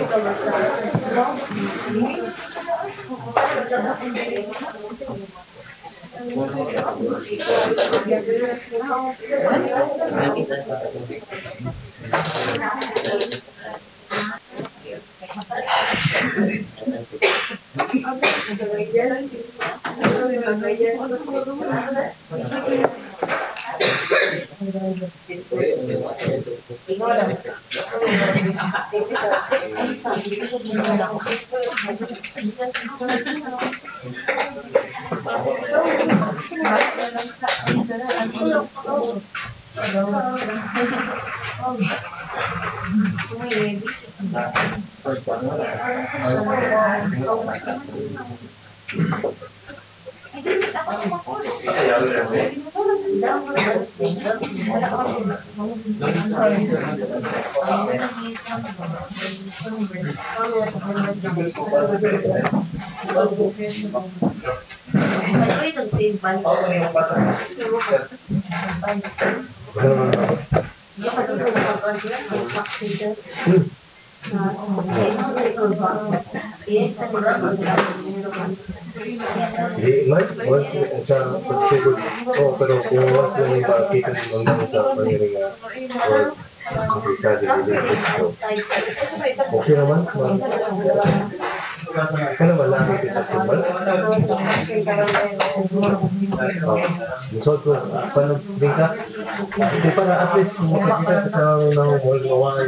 Hindi, man, once sa pagsugod, pero kung once lang yung makita mo lang sa pangyayari or makita sa relationship, so, okay naman, ka naman lang kita timbal. So, paano din ka? Hindi para at least kung makikita ka sa mga mawawala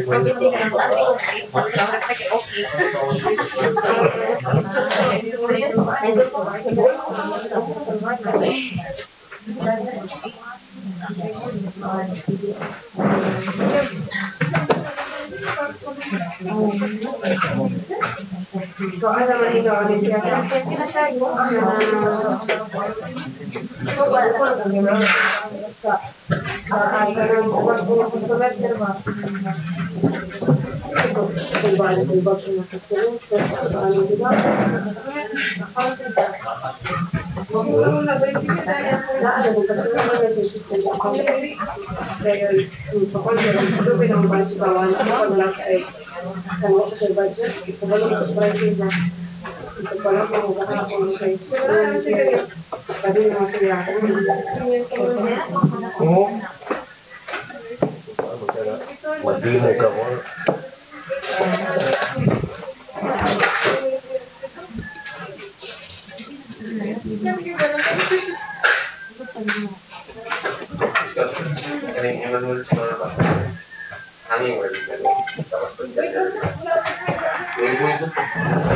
mo. Mag-demo ka mo. Hanging